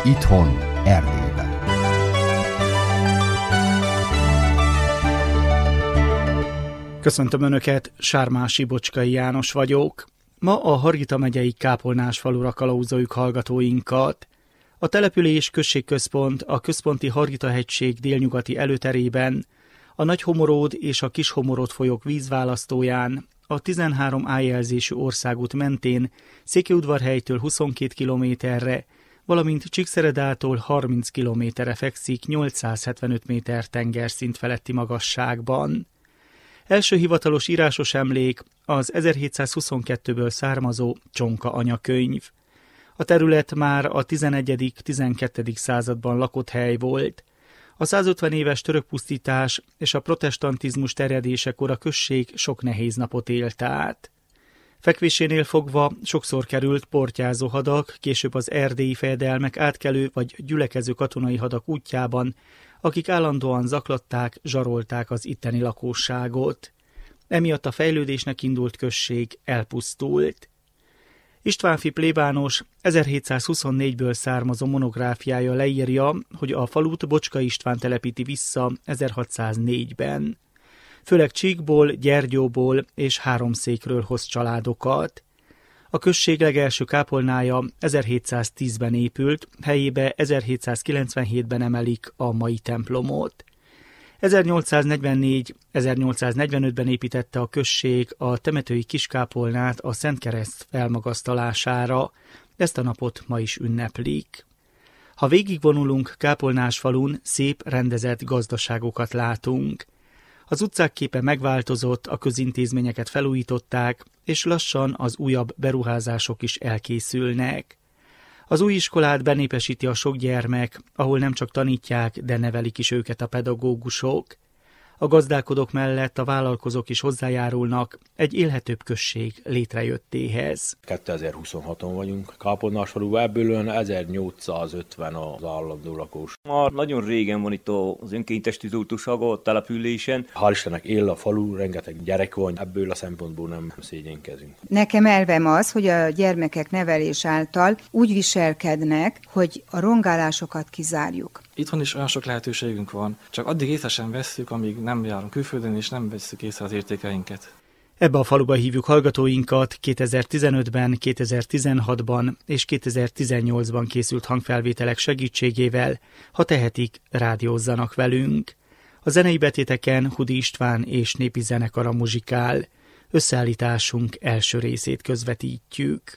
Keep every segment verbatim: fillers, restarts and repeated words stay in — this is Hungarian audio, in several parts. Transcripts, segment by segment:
Itthon, Erdélyben. Köszöntöm Önöket, Sármási Bocskai János vagyok. Ma a Hargita megyei Kápolnás falura kalauzoljuk hallgatóinkat. A település községközpont a központi Hargita-hegység délnyugati előterében, a Nagyhomoród és a Kishomorod folyók vízválasztóján, a tizenhárom á jelzésű országút mentén Székelyudvarhelytől huszonkét kilométerre, valamint Csíkszeredától harminc kilométerre fekszik nyolcszázhetvenöt méter tengerszint feletti magasságban. Első hivatalos írásos emlék az ezerhétszázhuszonkettőből származó Csonka anyakönyv. A terület már a tizenegyedik-tizenkettedik században lakott hely volt. A százötven éves török pusztítás és a protestantizmus terjedésekor a község sok nehéz napot élt át. Fekvésénél fogva sokszor került portyázó hadak, később az erdélyi fejedelmek átkelő vagy gyülekező katonai hadak útjában, akik állandóan zaklatták, zsarolták az itteni lakosságot. Emiatt a fejlődésnek indult község elpusztult. Istvánfi plébános ezerhétszázhuszonnégyből származó monográfiája leírja, hogy a falut Bocska István telepíti vissza ezerhatszáznégyben. Főleg Csíkból, Gyergyóból és Háromszékről hoz családokat. A község legelső kápolnája ezerhétszáztízben épült, helyébe ezerhétszázkilencvenhétben emelik a mai templomot. ezernyolcszáznegyvennégy-ezernyolcszáznegyvenötben építette a község a temetői kiskápolnát a Szent Kereszt felmagasztalására, ezt a napot ma is ünneplik. Ha végigvonulunk Kápolnásfalun, szép, rendezett gazdaságokat látunk. Az utcák képe megváltozott, a közintézményeket felújították, és lassan az újabb beruházások is elkészülnek. Az új iskolát benépesíti a sok gyermek, ahol nem csak tanítják, de nevelik is őket a pedagógusok. A gazdálkodók mellett a vállalkozók is hozzájárulnak egy élhetőbb község létrejöttéhez. kétezer-huszonhaton vagyunk Kápolnásfaluban, ebből ezernyolcszázötven az állandó lakós. Már nagyon régen van itt az önkéntes titultusag a településen. Hál' Istennek él a falu, rengeteg gyerek van, ebből a szempontból nem szégyenkezünk. Nekem elvem az, hogy a gyermekek nevelés által úgy viselkednek, hogy a rongálásokat kizárjuk. Itthon is olyan sok lehetőségünk van, csak addig észre sem vesszük, amíg nem járunk külföldön, és nem vesszük észre az értékeinket. Ebbe a faluba hívjuk hallgatóinkat, kétezer-tizenötben, kétezer-tizenhatban és kétezer-tizennyolcban készült hangfelvételek segítségével, ha tehetik, rádiózzanak velünk. A zenei betéteken Hudi István és népi zenekara muzsikál. Összeállításunk első részét közvetítjük.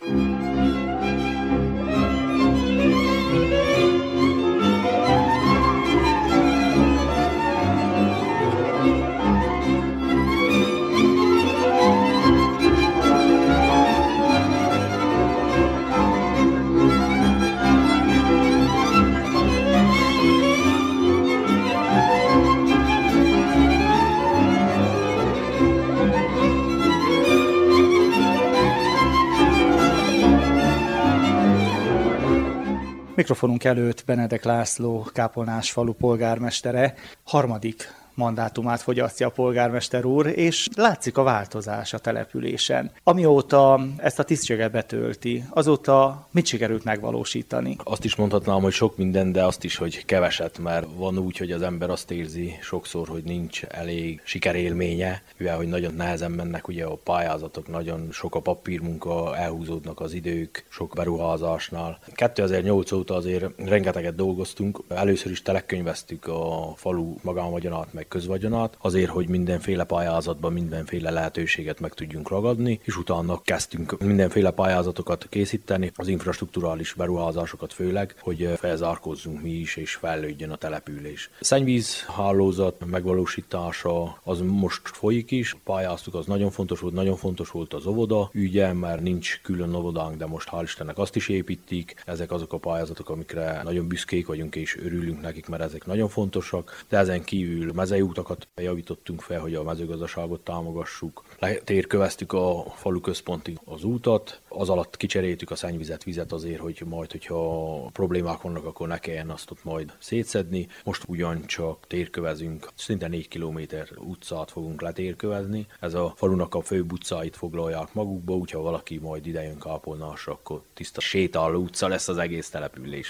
Mikrofonunk előtt Benedek László, Kápolnásfalu polgármestere, harmadik mandátumát fogyasztja a polgármester úr, és látszik a változás a településen. Amióta ezt a tisztséget betölti, azóta mit sikerült megvalósítani? Azt is mondhatnám, hogy sok minden, de azt is, hogy keveset, mert van úgy, hogy az ember azt érzi sokszor, hogy nincs elég sikerélménye, mivel hogy nagyon nehezen mennek ugye a pályázatok, nagyon sok a papírmunka, elhúzódnak az idők, sok beruházásnál. kétezer-nyolc óta azért rengeteget dolgoztunk, először is telekönyveztük a falu magánvagyonát, meg közvagyonát, azért, hogy mindenféle pályázatban mindenféle lehetőséget meg tudjunk ragadni, és utána kezdtünk mindenféle pályázatokat készíteni, az infrastrukturális beruházásokat főleg, hogy felzárkózzunk mi is, és fejlődjön a település. Szennyvíz hálózat megvalósítása az most folyik is, pályáztuk, az nagyon fontos volt, nagyon fontos volt az óvoda ügye, mert nincs külön óvodánk, de most hál' Istennek azt is építik. Ezek azok a pályázatok, amikre nagyon büszkék vagyunk, és örülünk nekik, mert ezek nagyon fontosak, de ezen kívül mezei utakat javítottunk fel, hogy a mezőgazdaságot támogassuk. Letérköveztük a falu központig az útat, az alatt kicseréltük a szennyvizet, vizet azért, hogy majd, hogyha problémák vannak, akkor ne kelljen azt ott majd szétszedni. Most ugyancsak térkövezünk, szinte négy kilométer utcát fogunk letérkövezni. Ez a falunak a főbb utcáit foglalják magukba, úgyha valaki majd idejön Kápolnásra, akkor tiszta sétáló utca lesz az egész település, mert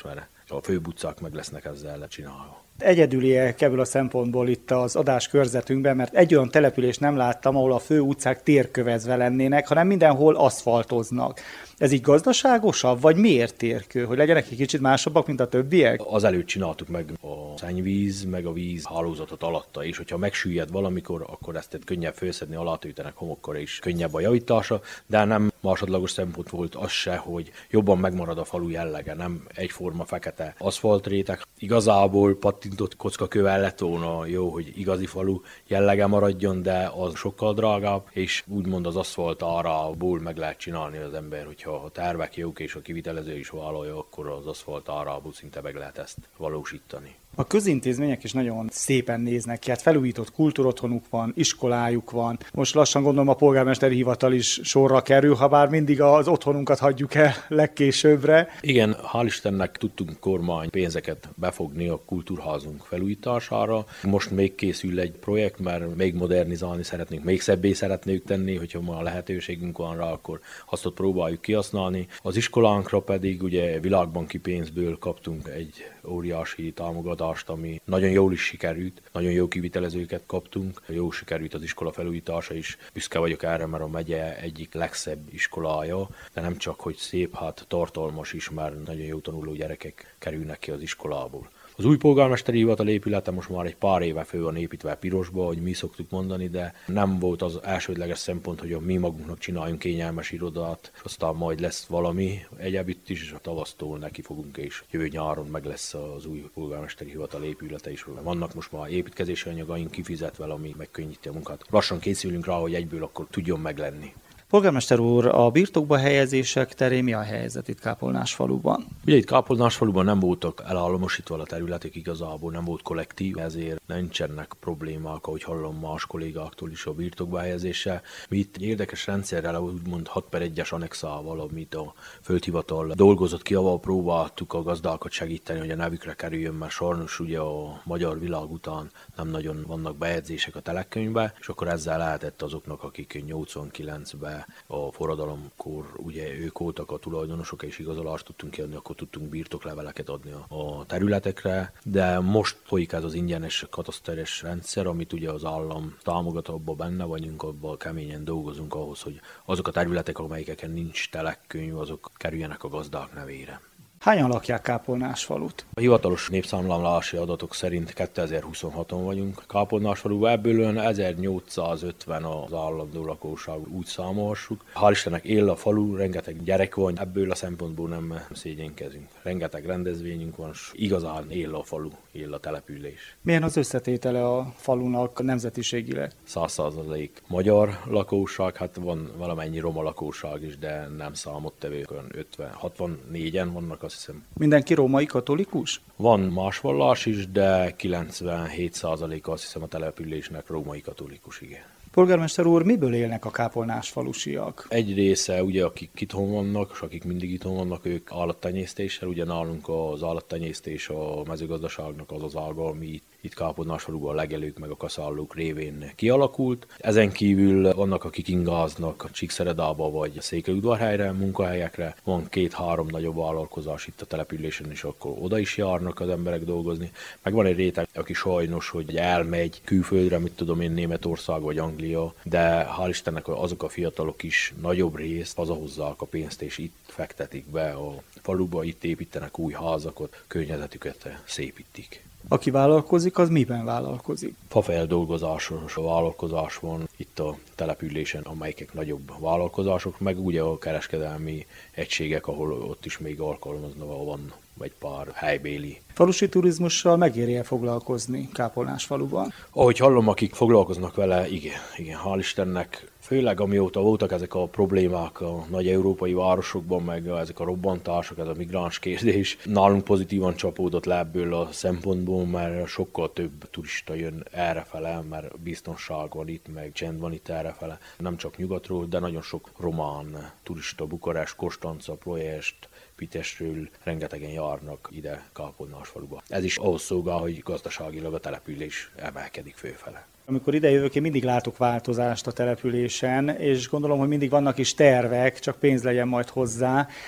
a főbb utcák meg lesznek ezzel lecsinálva. Egyedüliek ebből a szempontból itt az adáskörzetünkben, mert egy olyan települést nem láttam, ahol a fő utcák térkövezve lennének, hanem mindenhol aszfaltoznak. Ez így gazdaságosabb, vagy miért térkő? Hogy legyenek egy kicsit másabbak, mint a többiek? Azelőtt csináltuk meg a szennyvíz, meg a víz hálózatot alatta, és hogyha megsüllyed valamikor, akkor ezt könnyebb fölszedni, alátűtenek homokkor, és könnyebb a javítása, de nem másodlagos szempont volt az se, hogy jobban megmarad a falu jellege, nem egyforma fekete aszfaltrétek. Igazából pattintott kockakővel lett volna jó, hogy igazi falu jellege maradjon, de az sokkal drágább, és úgymond az aszfalt árából meg lehet csinálni az ember, hogyha a tervek jók és a kivitelező is vállalja, akkor az aszfalt árából szinte meg lehet ezt valósítani. A közintézmények is nagyon szépen néznek ki, hát felújított kultúrotthonuk van, iskolájuk van. Most lassan gondolom a polgármesteri hivatal is sorra kerül, ha bár mindig az otthonunkat hagyjuk el legkésőbbre. Igen, hál' Istennek tudtunk kormány pénzeket befogni a kultúrházunk felújítására. Most még készül egy projekt, mert még modernizálni szeretnénk, még szebbé szeretnék tenni, hogyha ma lehetőségünk van rá, akkor azt ott próbáljuk kihasználni. Az iskolánkra pedig ugye világbanki pénzből kaptunk egy óriási támogatást, ami nagyon jól is sikerült, nagyon jó kivitelezőket kaptunk, jó sikerült az iskola felújítása is. Büszke vagyok erre, mert a megye egyik legszebb iskolája, de nem csak, hogy szép, hát tartalmas is, mert nagyon jó tanuló gyerekek kerülnek ki az iskolából. Az új polgármesteri hivatal épülete most már egy pár éve fő van építve pirosba, ahogy mi szoktuk mondani, de nem volt az elsődleges szempont, hogy a mi magunknak csináljunk kényelmes irodát, és aztán majd lesz valami egyéb itt is, tavasztól neki fogunk, és jövő nyáron meg lesz az új polgármesteri hivatal épülete is. Vannak most már építkezési anyagaink kifizetve, ami megkönnyíti a munkát. Lassan készülünk rá, hogy egyből akkor tudjon meglenni. Polgármester úr, a birtokba helyezések terén mi a helyzet itt Kápolnásfaluban? Ugye itt Kápolnásfaluban nem voltak elállamosítva a területek, igazából nem volt kollektív, ezért nincsenek problémák, ahogy hallom más kollégáktól is a birtokba helyezése. Mi itt érdekes rendszerrel, úgymond hat per egyes annexával, amit a földhivatal dolgozott ki, ahol próbáltuk a gazdákat segíteni, hogy a nevükre kerüljön, mert sajnos ugye a magyar világ után nem nagyon vannak bejegyzések a telekönyvbe, és akkor ezzel lehetett azoknak, akik nyolcvankilencben a forradalomkor ugye ők voltak a tulajdonosok, és igazolást tudtunk kiadni, akkor tudtunk birtokleveleket adni a területekre, de most folyik ez az ingyenes kataszteres rendszer, amit ugye az állam támogat, abban benne vagyunk, abban keményen dolgozunk ahhoz, hogy azok a területek, amelyeken nincs telekkönyv, azok kerüljenek a gazdák nevére. Hányan lakják Kápolnásfalut? A hivatalos népszámlálási adatok szerint kétezer-huszonhaton vagyunk Kápolnásfaluban, ebből olyan ezernyolcszázötven az állandó lakóság, úgy számolhassuk. Hál' Istennek él a falu, rengeteg gyerek van, ebből a szempontból nem szégyenkezünk. Rengeteg rendezvényünk van, és igazán él a falu, él a település. Milyen az összetétele a falunak nemzetiségileg? Száz százalék magyar lakóság, hát van valamennyi roma lakóság is, de nem számottevők, olyan ötven, hatvannégyen vannak, azt hiszem. Mindenki római katolikus? Van más vallás is, de kilencvenhét százalék azt hiszem a településnek római katolikus, igen. Polgármester úr, miből élnek a kápolnásfalusiak? Egy része, ugye, akik itthon vannak, és akik mindig itthon vannak, ők állattenyésztéssel, ugye nálunk az állattenyésztés a mezőgazdaságnak az az ága, ami itt, itt Kápolnásfaluban a legelők meg a kaszállók révén kialakult. Ezen kívül vannak, akik ingáznak Csíkszeredába vagy Székelyudvarhelyre, munkahelyekre. Van két-három nagyobb vállalkozás itt a településen, és akkor oda is járnak az emberek dolgozni. Meg van egy réteg, aki sajnos, hogy elmegy külföldre, mit tudom én, Németország vagy Anglia, de hál' Istennek azok a fiatalok is nagyobb részt hazahozzák a pénzt, és itt fektetik be a faluba, itt építenek új házakat, környezetüket szépítik. Aki vállalkozik, az miben vállalkozik? Fafeldolgozásos vállalkozás van itt a településen, amelyek nagyobb vállalkozások, meg ugye a kereskedelmi egységek, ahol ott is még alkalmazva van egy pár helybéli. Falusi turizmussal megéri-e foglalkozni Kápolnásfaluban? Ahogy hallom, akik foglalkoznak vele, igen, igen, hál' Istennek. Főleg amióta voltak ezek a problémák a nagy európai városokban, meg ezek a robbantások, ez a migráns kérdés, nálunk pozitívan csapódott le ebből a szempontból, mert sokkal több turista jön errefele, mert biztonság van itt, meg csend van itt errefele. Nem csak nyugatról, de nagyon sok román turista, Bukarest, Konstanca, Ploiest, Pitesről rengetegen járnak ide Kápolnásfaluba. Ez is ahhoz szolgál, hogy gazdaságilag a település emelkedik fölfele. Amikor ide jövök, én mindig látok változást a településen, és gondolom, hogy mindig vannak is tervek, csak pénz legyen majd hozzá.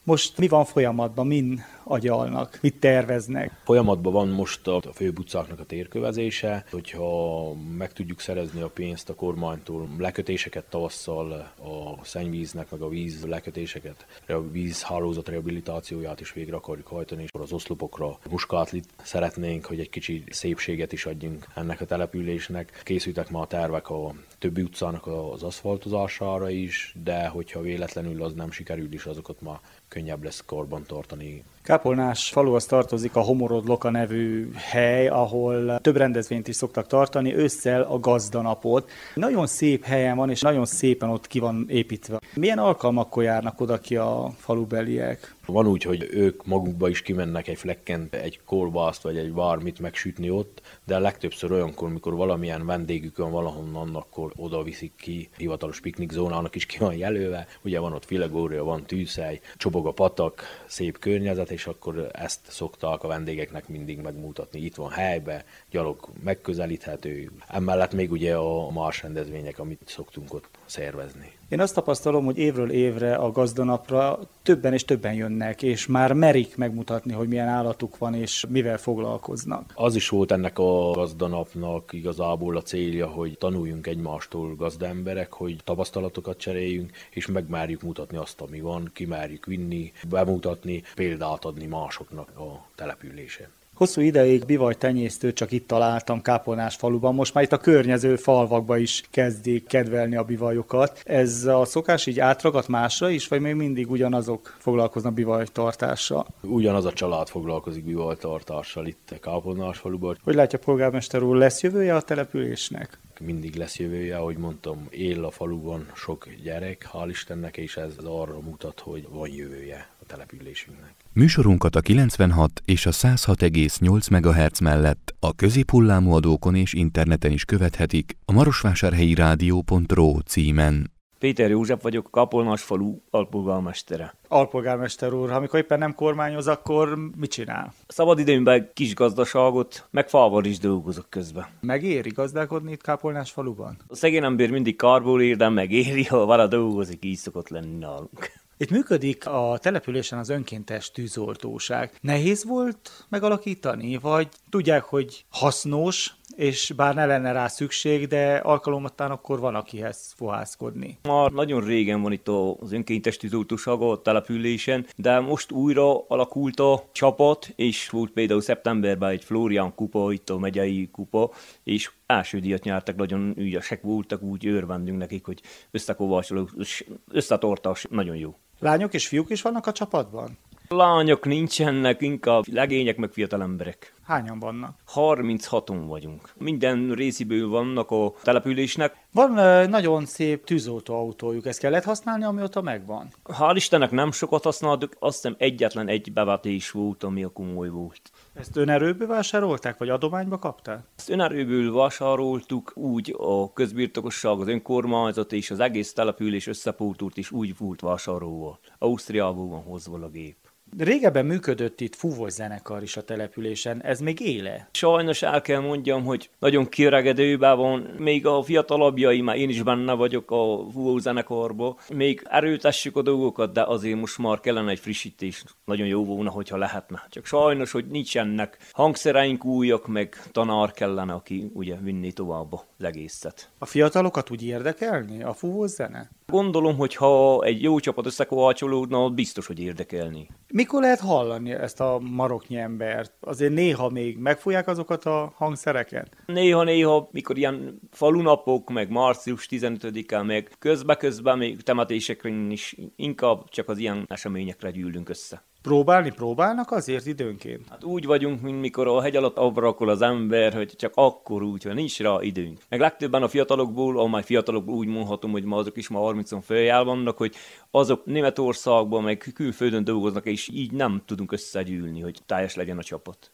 Most mi van folyamatban, min agyalnak, mit terveznek? Folyamatban van most a főbb utcáknak a térkövezése, hogyha meg tudjuk szerezni a pénzt a kormánytól, lekötéseket tavasszal, a szennyvíznek, meg a víz lekötéseket, a vízhálózat rehabilitációját is végre akarjuk hajtani, és az oszlopokra muskátlit szeretnénk, hogy egy kicsi szépséget is adjunk ennek a településnek. Készültek már a tervek a többi utcának az aszfaltozására is, de hogyha véletlenül az nem sikerül is, azokat már könnyebb lesz karban tartani. Kápolnás faluhoz tartozik a Homorod Loka nevű hely, ahol több rendezvényt is szoktak tartani, ősszel a gazdanapot. Nagyon szép helyen van, és nagyon szépen ott ki van építve. Milyen alkalmakkor járnak oda ki a falubeliek? Van úgy, hogy ők magukba is kimennek egy flekken, egy kolbászt vagy egy bármit megsütni ott, de legtöbbször olyankor, mikor valamilyen vendégük van valahonnan, akkor oda viszik ki, hivatalos piknikzónának is ki van jelölve. Ugye van ott filegória, van tűzhely, csobog a patak, szép környezet, és akkor ezt szokták a vendégeknek mindig megmutatni. Itt van helybe, gyalog megközelíthető. Emellett még ugye a más rendezvények, amit szoktunk ott szervezni. Én azt tapasztalom, hogy évről évre a gazdanapra többen és többen jönnek, és már merik megmutatni, hogy milyen állatuk van, és mivel foglalkoznak. Az is volt ennek a gazdanapnak igazából a célja, hogy tanuljunk egymástól gazdaemberek, hogy tapasztalatokat cseréljünk, és megmerjük mutatni azt, ami van, kimerjük vinni, bemutatni, példát adni másoknak a településen. Hosszú ideig bivajtenyésztőt csak itt találtam Kápolnás faluban, most már itt a környező falvakba is kezdik kedvelni a bivajokat. Ez a szokás így átragadt másra is, vagy még mindig ugyanazok foglalkoznak bivajtartással? Ugyanaz a család foglalkozik bivajtartással itt Kápolnás faluban. Hogy látja, polgármester úr, lesz jövője a településnek? Mindig lesz jövője, ahogy mondtam, él a faluban sok gyerek, hál' Istennek, és ez arra mutat, hogy van jövője a településünknek. Műsorunkat a kilencvenhat és a száz hat egész nyolc megahertz mellett a középhullámú adókon és interneten is követhetik a marosvásárhelyi rádió pont ro címen. Péter József vagyok, Kápolnás falu alpolgármestere. Alpolgármester úr, amikor éppen nem kormányoz, akkor mit csinál? Szabadidőmben kis gazdaságot, meg fával is dolgozok közben. Megéri gazdálkodni itt Kápolnás faluban? A szegény ember mindig kárból ér, de megéri, ha vala dolgozik, így szokott lenni nálunk. Itt működik a településen az önkéntes tűzoltóság. Nehéz volt megalakítani, vagy tudják, hogy hasznos, és bár ne lenne rá szükség, de alkalomattán akkor van, akihez fohászkodni. Már nagyon régen van itt az önkéntes tűzoltóság a településen, de most újra alakult a csapat, és volt például szeptemberben egy Florian kupa, itt a megyei kupa, és első díjat nyertek, nagyon ügyesek voltak, úgy örvendünk nekik, hogy összekovácsolók, összetartás nagyon jó. Lányok és fiúk is vannak a csapatban? Lányok nincsenek, inkább legények meg fiatal emberek. Hányan vannak? harminchaton vagyunk. Minden résziből vannak a településnek. Van uh, nagyon szép tűzoltóautójuk, ezt kellett használni, amióta megvan? Hál' Istennek nem sokat használtuk, azt hiszem egyetlen egy bevetés volt, ami a komoly volt. Ezt önerőből vásárolták, vagy adományba kapták? Ezt önerőből vásároltuk, úgy a közbirtokosság, az önkormányzat és az egész település összepótult, és úgy volt vásárolva. Ausztriából van hozva a gép. Régebben működött itt fúvós zenekar is a településen, ez még éle? Sajnos el kell mondjam, hogy nagyon kiöregedőben van, még a fiatalabbjai, már én is benne vagyok a fúvós zenekarban, még erőtessük a dolgokat, de azért most már kellene egy frissítés, nagyon jó volna, hogyha lehetne. Csak sajnos, hogy nincsenek hangszereink újak, meg tanár kellene, aki ugye vinni tovább az egészet. A fiatalokat úgy érdekelni a fúvós zene? Gondolom, hogy ha egy jó csapat összekovácsolódna, biztos, hogy érdekelni. Mikor lehet hallani ezt a maroknyi embert? Azért néha még megfújják azokat a hangszereket? Néha-néha, mikor ilyen falunapok, meg március tizenötödike, meg közbe-közben még temetésekre is inkább csak az ilyen eseményekre gyűlünk össze. Próbálni próbálnak azért időnként? Hát úgy vagyunk, mint mikor a hegy alatt abrakol az ember, hogy csak akkor úgy, hogy nincs rá időnk. Meg legtöbben a fiatalokból, amely fiatalokból úgy mondhatom, hogy ma azok is ma harmincon följel vannak, hogy azok Németországban, meg külföldön dolgoznak, és így nem tudunk összegyűlni, hogy teljes legyen a csapat.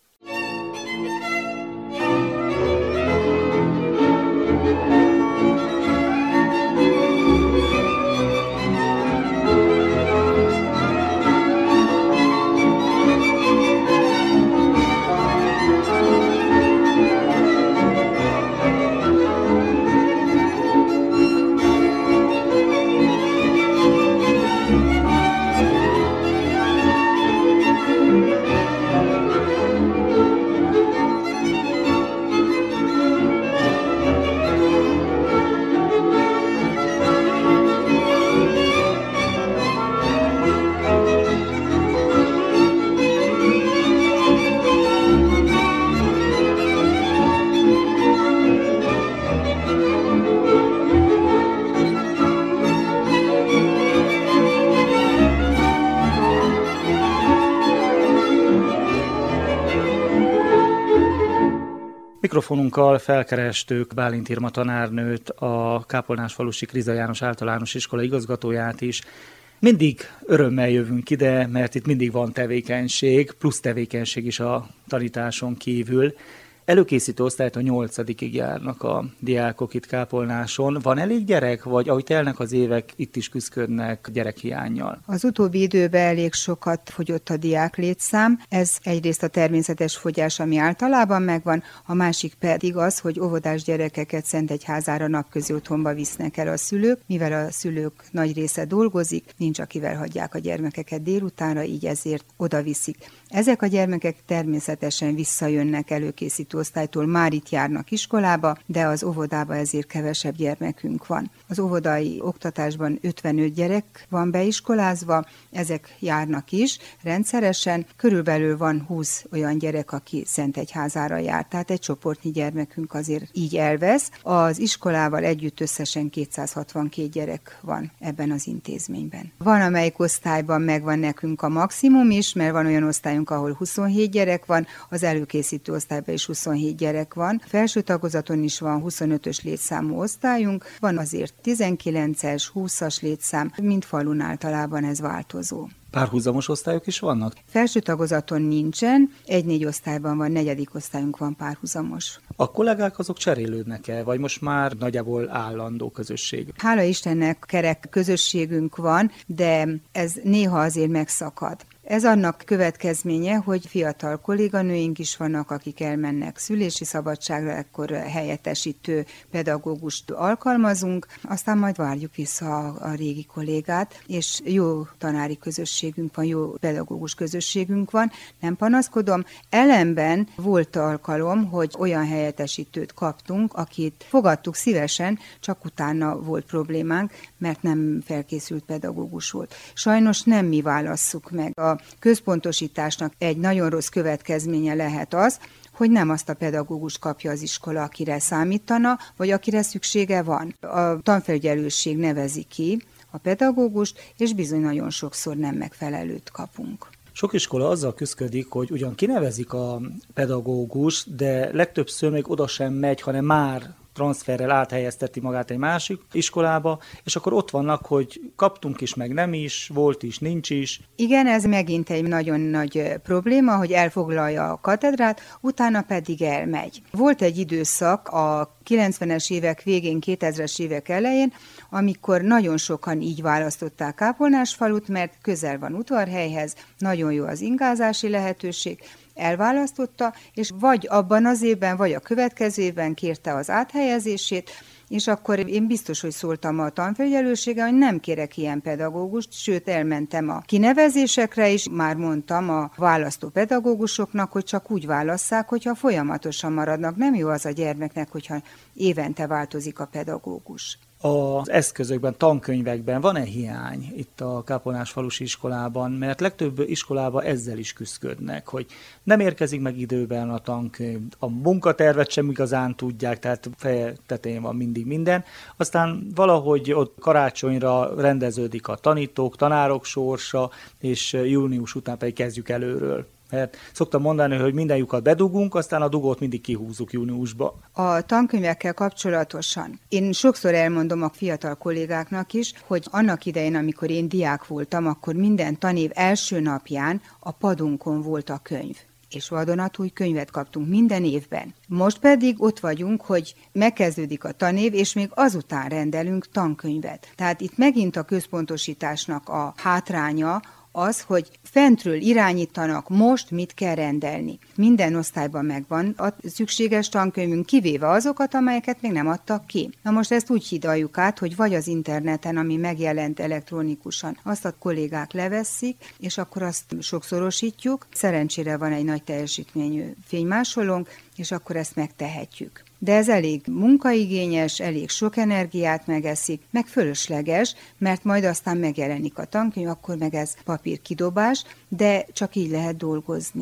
mikrofonunkkal felkerestük Bálint Irma tanárnőt, a Kápolnásfalusi Kriza János Általános Iskola igazgatóját is. Mindig örömmel jövünk ide, mert itt mindig van tevékenység, plusz tevékenység is a tanításon kívül. Előkészítő osztályt a nyolcadikig járnak a diákok itt Kápolnáson. Van elég gyerek, vagy ahogy telnek az évek, itt is küzdködnek gyerekhiánnyal? Az utóbbi időben elég sokat fogyott a diák létszám. Ez egyrészt a természetes fogyás, ami általában megvan, a másik pedig az, hogy óvodás gyerekeket Szentegyházára napközi otthonba visznek el a szülők, mivel a szülők nagy része dolgozik, nincs akivel hagyják a gyermekeket délutánra, így ezért oda viszik. Ezek a gyermekek természetesen visszajönnek előkészítő osztálytól, már itt járnak iskolába, de az óvodába ezért kevesebb gyermekünk van. Az óvodai oktatásban ötvenöt gyerek van beiskolázva, ezek járnak is rendszeresen, körülbelül van húsz olyan gyerek, aki Szentegyházára jár, tehát egy csoportnyi gyermekünk azért így elvesz. Az iskolával együtt összesen kétszázhatvankét gyerek van ebben az intézményben. Van, amelyik osztályban megvan nekünk a maximum is, mert van olyan osztályunk, ahol huszonhét gyerek van, az előkészítő osztályban is huszonhét gyerek van. Felső tagozaton is van huszonötös létszámú osztályunk, van azért tizenkilences, húszas létszám, mint falun általában ez változó. Párhuzamos osztályok is vannak? Felső tagozaton nincsen, egy-négy osztályban van, negyedik osztályunk van párhuzamos. A kollégák azok cserélődnek-e, vagy most már nagyjából állandó közösség? Hála Istennek kerek közösségünk van, de ez néha azért megszakad. Ez annak következménye, hogy fiatal kolléganőink is vannak, akik elmennek szülési szabadságra, ekkor helyettesítő pedagógust alkalmazunk, aztán majd várjuk vissza a, a régi kollégát, és jó tanári közösségünk van, jó pedagógus közösségünk van, nem panaszkodom. Ellenben volt alkalom, hogy olyan helyettesítőt kaptunk, akit fogadtuk szívesen, csak utána volt problémánk, mert nem felkészült pedagógus volt. Sajnos nem mi válasszuk meg. A központosításnak egy nagyon rossz következménye lehet az, hogy nem azt a pedagógus kapja az iskola, akire számítana, vagy akire szüksége van. A tanfelügyelőség nevezi ki a pedagógust, és bizony nagyon sokszor nem megfelelőt kapunk. Sok iskola azzal küszködik, hogy ugyan kinevezik a pedagógust, de legtöbbször még oda sem megy, hanem már transferrel áthelyezteti magát egy másik iskolába, és akkor ott vannak, hogy kaptunk is, meg nem is, volt is, nincs is. Igen, ez megint egy nagyon nagy probléma, hogy elfoglalja a katedrát, utána pedig elmegy. Volt egy időszak a kilencvenes évek végén, kétezres évek elején, amikor nagyon sokan így választották Kápolnásfalut, mert közel van udvarhelyhez, nagyon jó az ingázási lehetőség, elválasztotta, és vagy abban az évben, vagy a következő évben kérte az áthelyezését, és akkor én biztos, hogy szóltam a tanfelügyelősége, hogy nem kérek ilyen pedagógust, sőt elmentem a kinevezésekre is, már mondtam a választó pedagógusoknak, hogy csak úgy válasszák, hogyha folyamatosan maradnak. Nem jó az a gyermeknek, hogyha évente változik a pedagógus. Az eszközökben, tankönyvekben van-e hiány itt a Kápolnásfalusi iskolában? Mert legtöbb iskolában ezzel is küszködnek, hogy nem érkezik meg időben a tankönyv, a munkatervet sem igazán tudják, tehát feje tetején van mindig minden. Aztán valahogy ott karácsonyra rendeződik a tanítók, tanárok sorsa, és június után pedig kezdjük előről. Mert szoktam mondani, hogy minden lyukat bedugunk, aztán a dugót mindig kihúzzuk júniusba. A tankönyvekkel kapcsolatosan én sokszor elmondom a fiatal kollégáknak is, hogy annak idején, amikor én diák voltam, akkor minden tanév első napján a padunkon volt a könyv. És vadonatúj könyvet kaptunk minden évben. Most pedig ott vagyunk, hogy megkezdődik a tanév, és még azután rendelünk tankönyvet. Tehát itt megint a központosításnak a hátránya, az, hogy fentről irányítanak, most mit kell rendelni. Minden osztályban megvan a szükséges tankönyvünk, kivéve azokat, amelyeket még nem adtak ki. Na most ezt úgy hidaljuk át, hogy vagy az interneten, ami megjelent elektronikusan, azt a kollégák levesszük, és akkor azt sokszorosítjuk. Szerencsére van egy nagy teljesítményű fénymásolónk, és akkor ezt megtehetjük. De ez elég munkaigényes, elég sok energiát megeszik, meg fölösleges, mert majd aztán megjelenik a tankönyv, akkor meg ez papírkidobás, de csak így lehet dolgozni.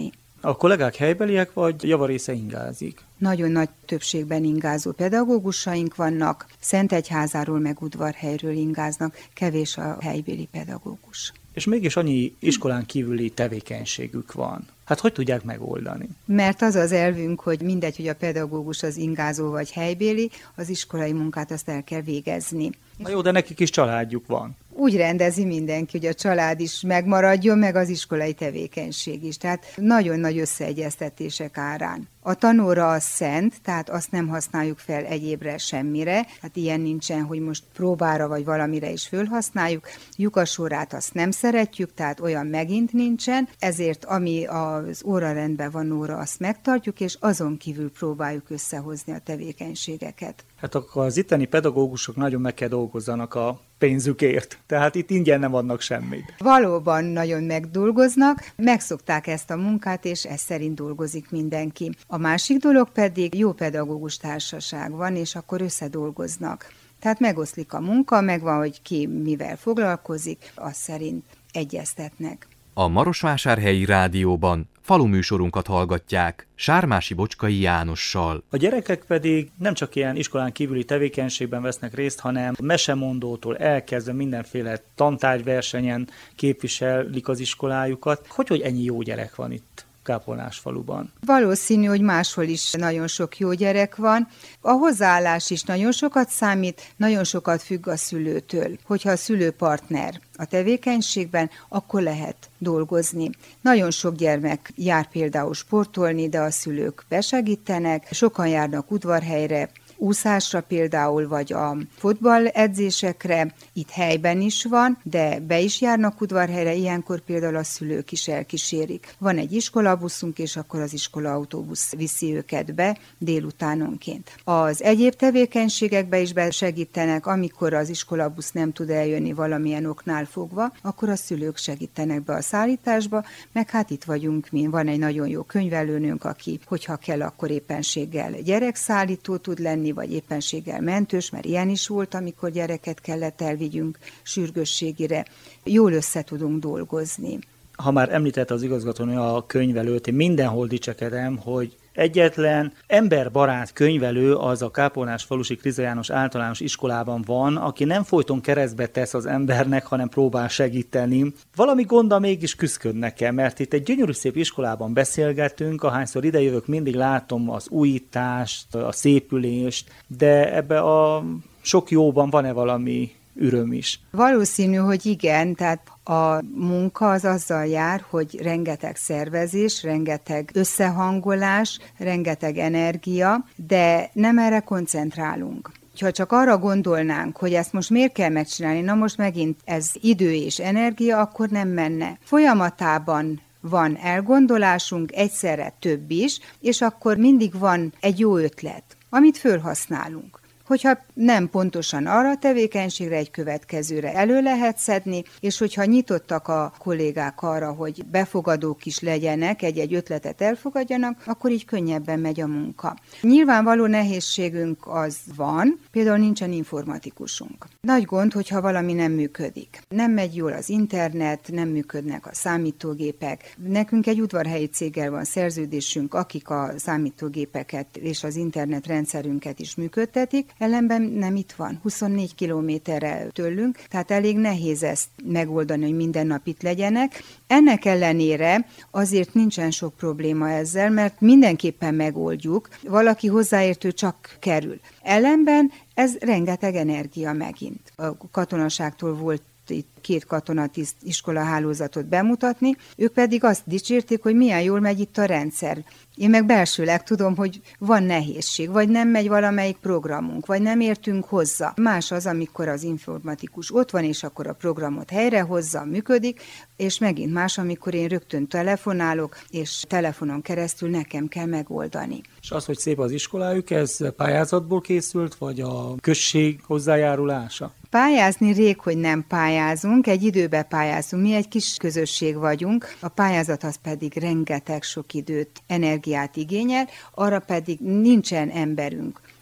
A kollégák helybeliek, vagy javarésze ingázik? Nagyon nagy többségben ingázó pedagógusaink vannak, Szentegyházáról meg Udvarhelyről ingáznak, kevés a helybéli pedagógus. És mégis annyi iskolán kívüli tevékenységük van. Hát hogy tudják megoldani? Mert az az elvünk, hogy mindegy, hogy a pedagógus az ingázó vagy helybéli, az iskolai munkát azt el kell végezni. Na jó, de nekik is családjuk van. Úgy rendezi mindenki, hogy a család is megmaradjon, meg az iskolai tevékenység is. Tehát nagyon nagy összeegyeztetések árán. A tanóra az szent, tehát azt nem használjuk fel egyébre semmire, hát ilyen nincsen, hogy most próbára vagy valamire is fölhasználjuk. Lyukasorát azt nem szeretjük, tehát olyan megint nincsen, ezért ami az órarendben van óra, azt megtartjuk, és azon kívül próbáljuk összehozni a tevékenységeket. Hát akkor az itteni pedagógusok nagyon meg kell dolgozzanak a pénzükért, tehát itt ingyen nem adnak semmit. Valóban nagyon megdolgoznak, megszokták ezt a munkát, és ez szerint dolgozik mindenki. A másik dolog pedig jó pedagógus társaság van, és akkor összedolgoznak. Tehát megoszlik a munka, megvan, hogy ki mivel foglalkozik, az szerint egyeztetnek. A Marosvásárhelyi Rádióban faluműsorunkat hallgatják Sármási Bocskai Jánossal. A gyerekek pedig nem csak ilyen iskolán kívüli tevékenységben vesznek részt, hanem mesemondótól elkezdve mindenféle tantárgyversenyen képviselik az iskolájukat. Hogy, hogy ennyi jó gyerek van itt Kápolnásfaluban? Valószínű, hogy máshol is nagyon sok jó gyerek van. A hozzáállás is nagyon sokat számít, nagyon sokat függ a szülőtől. Hogyha a szülő partner a tevékenységben, akkor lehet dolgozni. Nagyon sok gyermek jár például sportolni, de a szülők besegítenek, sokan járnak Udvarhelyre, úszásra például, vagy a fotball edzésekre, itt helyben is van, de be is járnak Udvarhelyre, ilyenkor például a szülők is elkísérik. Van egy iskolabuszunk, és akkor az iskolaautóbusz viszi őket be délutánonként. Az egyéb tevékenységekbe is besegítenek, amikor az iskolabusz nem tud eljönni valamilyen oknál fogva, akkor a szülők segítenek be a szállításba, meg hát itt vagyunk mi, van egy nagyon jó könyvelőnünk, aki, hogyha kell, akkor éppenséggel gyerekszállító tud lenni, vagy éppenséggel mentős, mert ilyen is volt, amikor gyereket kellett elvigyünk sürgősségire. Jól össze tudunk dolgozni. Ha már említette az igazgatónő a könyvelőt, én mindenhol dicsekedem, hogy egyetlen emberbarát könyvelő az a Kápolnásfalusi Kriza János általános iskolában van, aki nem folyton keresztbe tesz az embernek, hanem próbál segíteni. Valami gonda mégis küszköd nekem, mert itt egy gyönyörű szép iskolában beszélgetünk, ahányszor idejövök, mindig látom az újítást, a szépülést, de ebbe a sok jóban van-e valami üröm is? Valószínű, hogy igen, tehát a munka az azzal jár, hogy rengeteg szervezés, rengeteg összehangolás, rengeteg energia, de nem erre koncentrálunk. Ha csak arra gondolnánk, hogy ezt most miért kell megcsinálni, na most megint ez idő és energia, akkor nem menne. Folyamatában van elgondolásunk, egyszerre több is, és akkor mindig van egy jó ötlet, amit fölhasználunk. Hogyha nem pontosan arra a tevékenységre, egy következőre elő lehet szedni, és hogyha nyitottak a kollégák arra, hogy befogadók is legyenek, egy-egy ötletet elfogadjanak, akkor így könnyebben megy a munka. Nyilvánvaló nehézségünk az van, például nincsen informatikusunk. Nagy gond, hogyha valami nem működik. Nem megy jól az internet, nem működnek a számítógépek. Nekünk egy udvarhelyi céggel van szerződésünk, akik a számítógépeket és az internetrendszerünket is működtetik, ellenben nem itt van, huszonnégy kilométerre tőlünk, tehát elég nehéz ezt megoldani, hogy minden nap itt legyenek. Ennek ellenére azért nincsen sok probléma ezzel, mert mindenképpen megoldjuk, valaki hozzáértő csak kerül. Ellenben ez rengeteg energia megint. A katonaságtól volt itt két katonatiszt iskolahálózatot bemutatni, ők pedig azt dicsérték, hogy milyen jól megy itt a rendszer. Én meg belsőleg tudom, hogy van nehézség, vagy nem megy valamelyik programunk, vagy nem értünk hozzá. Más az, amikor az informatikus ott van, és akkor a programot helyrehozza, működik, és megint más, amikor én rögtön telefonálok, és telefonon keresztül nekem kell megoldani. És az, hogy szép az iskolájuk, ez pályázatból készült, vagy a község hozzájárulása? Pályázni rég, hogy nem pályázunk, egy időbe pályázunk, mi egy kis közösség vagyunk, a pályázat az pedig rengeteg sok időt, energiát igényel, arra pedig nincsen emberünk,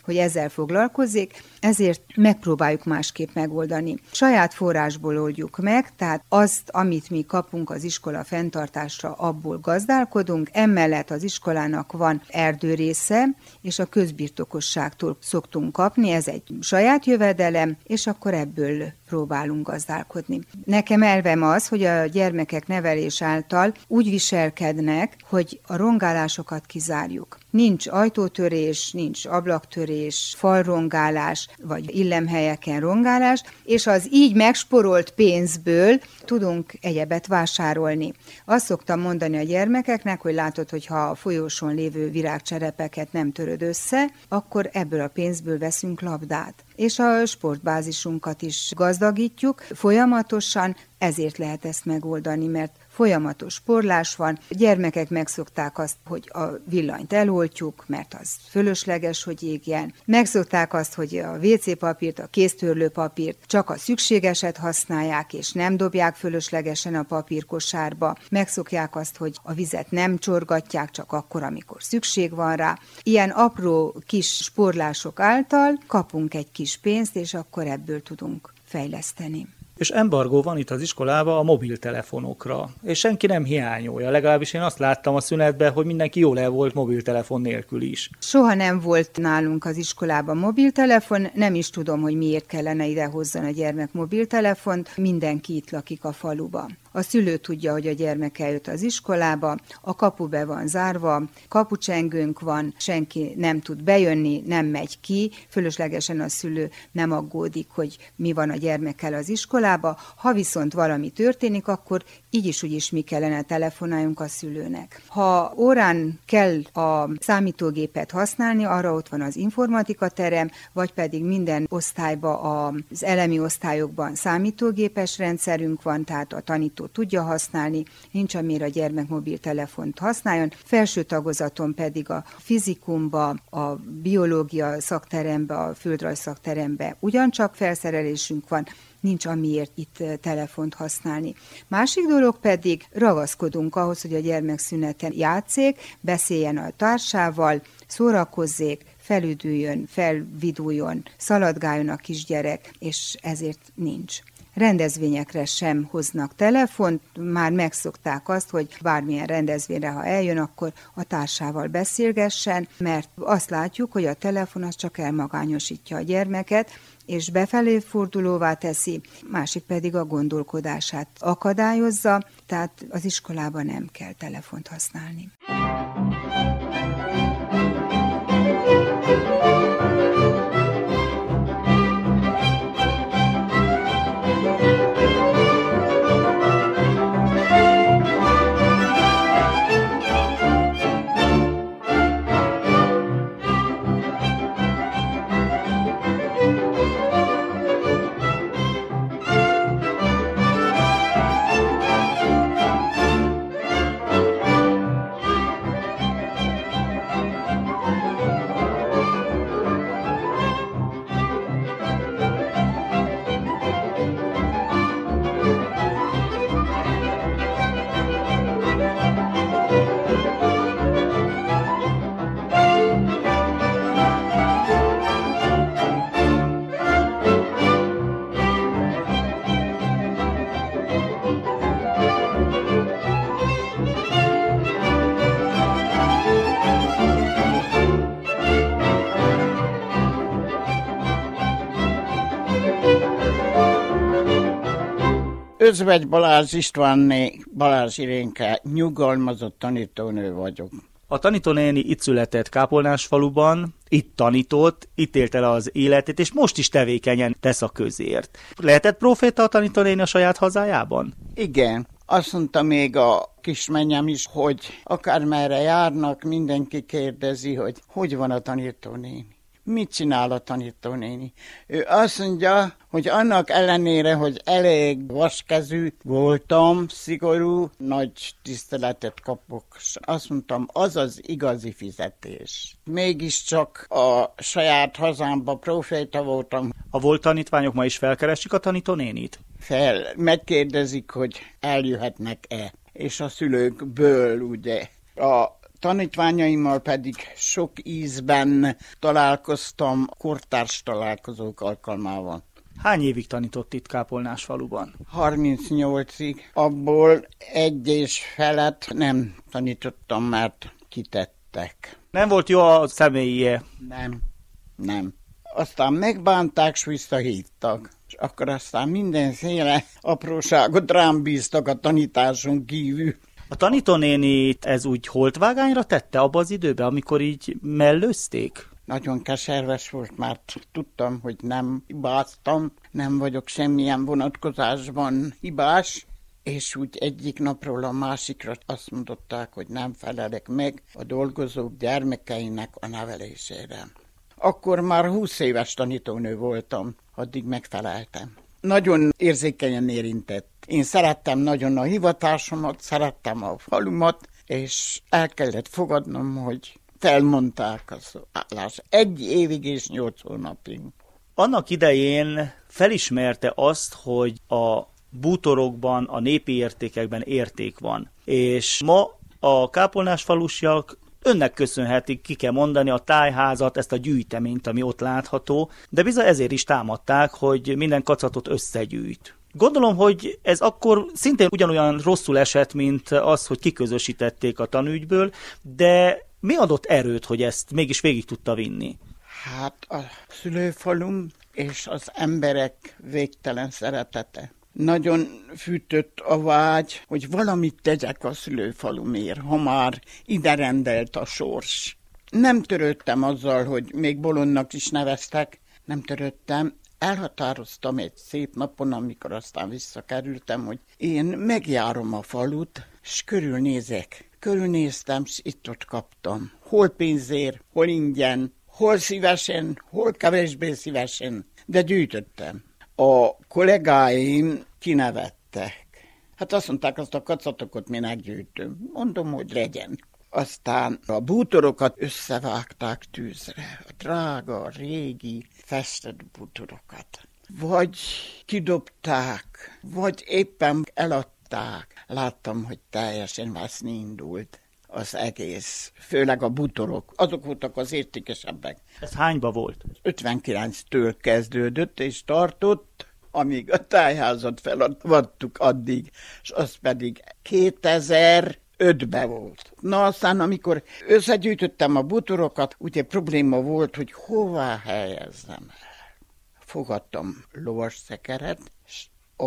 hogy ezzel foglalkozzék, ezért megpróbáljuk másképp megoldani. Saját forrásból oldjuk meg, tehát azt, amit mi kapunk az iskola fenntartásra, abból gazdálkodunk, emellett az iskolának van erdőrésze, és a közbirtokosságtól szoktunk kapni, ez egy saját jövedelem, és akkor ebből próbálunk gazdálkodni. Nekem elvem az, hogy a gyermekek nevelés által úgy viselkednek, hogy a rongálásokat kizárjuk. Nincs ajtótörés, nincs ablaktörés, falrongálás, vagy illemhelyeken rongálás, és az így megsporolt pénzből tudunk egyebet vásárolni. Azt szoktam mondani a gyermekeknek, hogy látod, hogy ha a folyosón lévő virágcserepeket nem töröd össze, akkor ebből a pénzből veszünk labdát. És a sportbázisunkat is gazdagítjuk folyamatosan, ezért lehet ezt megoldani, mert folyamatos porlás van. A gyermekek megszokták azt, hogy a villanyt eloltjuk, mert az fölösleges, hogy égjen. Megszokták azt, hogy a vé cé papírt, a kéztörlőpapírt csak a szükségeset használják, és nem dobják fölöslegesen a papírkosárba. Megszokják azt, hogy a vizet nem csorgatják, csak akkor, amikor szükség van rá. Ilyen apró kis sporlások által kapunk egy kis pénzt, és akkor ebből tudunk fejleszteni. És embargó van itt az iskolában a mobiltelefonokra, és senki nem hiányolja. Legalábbis én azt láttam a szünetben, hogy mindenki jól el volt mobiltelefon nélkül is. Soha nem volt nálunk az iskolában mobiltelefon, nem is tudom, hogy miért kellene ide hozzon a gyermek mobiltelefont, mindenki itt lakik a faluban. A szülő tudja, hogy a gyermek eljött az iskolába, a kapu be van zárva, kapucsengőnk van, senki nem tud bejönni, nem megy ki, fölöslegesen a szülő nem aggódik, hogy mi van a gyermekkel az iskolába. Ha viszont valami történik, akkor így is úgy is mi kellene telefonáljunk a szülőnek. Ha órán kell a számítógépet használni, arra ott van az informatika terem, vagy pedig minden osztályban, az elemi osztályokban számítógépes rendszerünk van, tehát a tanító tudja használni, nincs amire a gyermek mobiltelefont használjon. Felső tagozaton pedig a fizikumba, a biológia szakterembe, a földrajz szakterembe ugyancsak felszerelésünk van, nincs amiért itt telefont használni. Másik dolog pedig ragaszkodunk ahhoz, hogy a gyermek szüneten játszék, beszéljen a társával, szórakozzék, felüdüljön, felviduljon, szaladgáljon a kisgyerek, és ezért nincs. Rendezvényekre sem hoznak telefont, már megszokták azt, hogy bármilyen rendezvényre, ha eljön, akkor a társával beszélgessen, mert azt látjuk, hogy a telefon az csak elmagányosítja a gyermeket, és befelé fordulóvá teszi, másik pedig a gondolkodását akadályozza, tehát az iskolában nem kell telefont használni. Özvegy Balázs Istvánné, Balázs Irénke, nyugalmazott tanítónő vagyok. A tanítónéni itt született Kápolnásfaluban, itt tanított, itt élte el az életét, és most is tevékenyen tesz a közért. Lehetett proféta a tanítónéni a saját hazájában? Igen. Azt mondta még a kismennyem is, hogy akármerre járnak, mindenki kérdezi, hogy hogy van a tanítónéni. Mit csinál a tanítónéni? Ő azt mondja, hogy annak ellenére, hogy elég vaskezű voltam, szigorú, nagy tiszteletet kapok. Azt mondtam, az az igazi fizetés. Mégiscsak a saját hazámba proféta voltam. A volt tanítványok ma is felkeresik a tanítónénit? Fel, megkérdezik, hogy eljöhetnek-e. És a szülőkből ugye a tanítványaimmal pedig sok ízben találkoztam kortárs találkozók alkalmával. Hány évig tanított itt Kápolnásfaluban? harmincnyolcig, abból egy és felett nem tanítottam, mert kitettek. Nem volt jó a személyie? Nem, nem. Aztán megbánták, s visszahívtak. És akkor aztán mindenféle apróságot rám bíztak a tanításon kívül. A tanítónénit ez úgy holtvágányra tette abba az időben, amikor így mellőzték? Nagyon keserves volt, mert tudtam, hogy nem hibáztam, nem vagyok semmilyen vonatkozásban hibás, és úgy egyik napról a másikra azt mondották, hogy nem felelek meg a dolgozók gyermekeinek a nevelésére. Akkor már húsz éves tanítónő voltam, addig megfeleltem. Nagyon érzékenyen érintett. Én szerettem nagyon a hivatásomat, szerettem a falumat, és el kellett fogadnom, hogy felmondták az állást. Egy évig és nyolc hónapig. Annak idején felismerte azt, hogy a bútorokban, a népi értékekben érték van. És ma a kápolnásfalusiak önnek köszönhetik, ki kell mondani, a tájházat, ezt a gyűjteményt, ami ott látható, de bizony ezért is támadták, hogy minden kacatot összegyűjt. Gondolom, hogy ez akkor szintén ugyanolyan rosszul esett, mint az, hogy kiközösítették a tanügyből, de mi adott erőt, hogy ezt mégis végig tudta vinni? Hát a szülőfalum és az emberek végtelen szeretete. Nagyon fűtött a vágy, hogy valamit tegyek a szülőfalumért, ha már ide rendelt a sors. Nem törődtem azzal, hogy még bolondnak is neveztek, nem törődtem. Elhatároztam egy szép napon, amikor aztán visszakerültem, hogy én megjárom a falut, és körülnézek. Körülnéztem, és itt-ott kaptam. Hol pénzért, hol ingyen, hol szívesen, hol kevésbé szívesen, de gyűjtöttem. A kollégáim kinevettek. Hát azt mondták, azt a kacatokat mi meggyűjtöm. Mondom, hogy legyen. Aztán a bútorokat összevágták tűzre. A drága, régi, festett bútorokat. Vagy kidobták, vagy éppen eladták. Láttam, hogy teljesen veszni indult az egész. Főleg a bútorok. Azok voltak az értékesebbek. Ez hányba volt? ötvenkilenctől kezdődött és tartott, amíg a tájházat feladtuk addig, és az pedig kétezer-ötben volt. Na aztán, amikor összegyűjtöttem a bútorokat, ugye probléma volt, hogy hová helyezzem el. Fogadtam lovas szekeret, és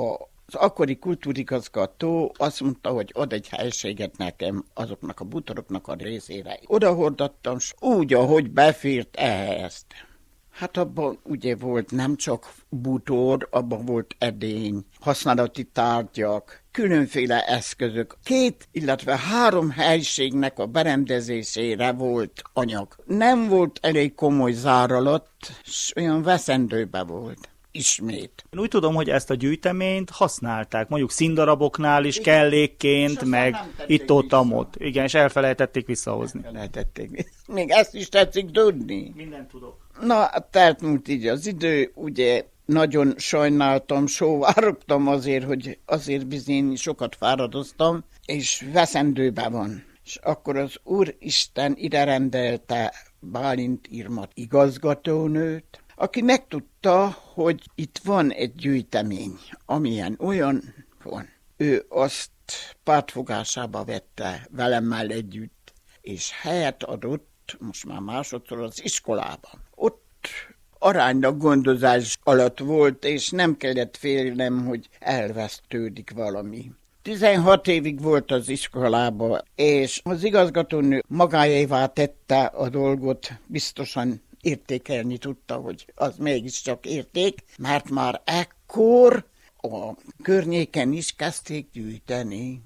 az akkori kultúrigazgató azt mondta, hogy ad egy helységet nekem azoknak a bútoroknak a részére. Oda hordottam, és úgy, ahogy befért, elhelyeztem. Hát abban ugye volt nem csak bútor, abban volt edény, használati tárgyak, különféle eszközök. Két, illetve három helységnek a berendezésére volt anyag. Nem volt elég komoly záralat, és olyan veszendőbe volt. Ismét. Én úgy tudom, hogy ezt a gyűjteményt használták, mondjuk színdaraboknál is, igen, kellékként, meg itt-ott-amott. Igen, és elfelejtették visszahozni. Elfelejtették. Még ezt is tetszik tudni. Mindent tudok. Na, telt múlt így az idő, ugye nagyon sajnáltam, sóvárogtam azért, hogy azért bizony sokat fáradoztam, és veszendőben van. És akkor az Úristen ide rendelte Bálint Irmat igazgatónőt, aki megtudta, hogy itt van egy gyűjtemény, amilyen olyan van. Ő azt pártfogásába vette velemmel együtt, és helyet adott, most már másodszor az iskolában. Ott aránylag gondozás alatt volt, és nem kellett félnem, hogy elvesztődik valami. tizenhat évig volt az iskolában, és az igazgatónő magáévá tette a dolgot, biztosan értékelni tudta, hogy az mégiscsak érték, mert már ekkor a környéken is kezdték gyűjteni,